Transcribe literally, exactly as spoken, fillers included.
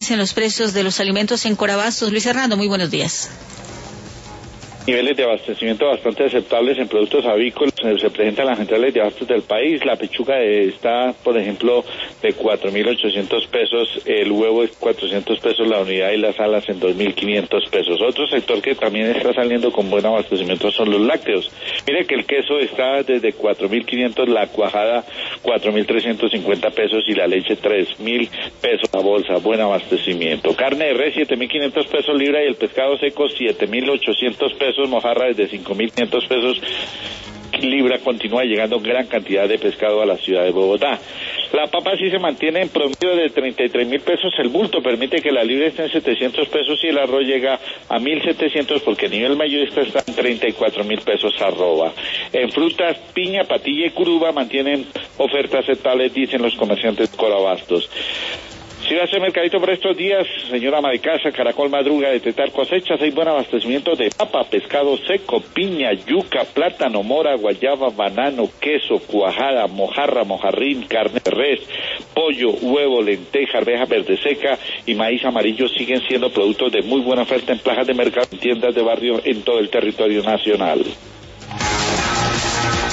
dicen los precios de los alimentos en Corabastos. Luis Hernando, muy buenos días. Niveles de abastecimiento bastante aceptables en productos avícolas se presentan las centrales de abastos del país. La pechuga está, por ejemplo, de cuatro mil ochocientos pesos, el huevo es cuatrocientos pesos la unidad y las alas en dos mil quinientos pesos. Otro sector que también está saliendo con buen abastecimiento son los lácteos. Mire que el queso está desde cuatro mil quinientos, la cuajada cuatro mil trescientos cincuenta pesos y la leche tres mil pesos la bolsa, buen abastecimiento. Carne de res siete mil quinientos pesos libra y el pescado seco siete mil ochocientos pesos. Mojarra desde cinco mil quinientos pesos libra. Continúa llegando gran cantidad de pescado a la ciudad de Bogotá. La papa sí se mantiene en promedio de treinta y tres mil pesos el bulto, permite que la libra esté en setecientos pesos y el arroz llega a mil setecientos porque a nivel mayorista está en treinta y cuatro mil pesos arroba. En frutas, piña, patilla y curuba mantienen ofertas aceptables, dicen los comerciantes de Corabastos. Si va a hacer mercadito por estos días, señora ama de casa, Caracol madruga de detectar cosechas, hay buen abastecimiento de papa, pescado seco, piña, yuca, plátano, mora, guayaba, banano, queso, cuajada, mojarra, mojarrín, carne de res, pollo, huevo, lenteja, arveja verde seca y maíz amarillo siguen siendo productos de muy buena oferta en plazas de mercado, en tiendas de barrio en todo el territorio nacional.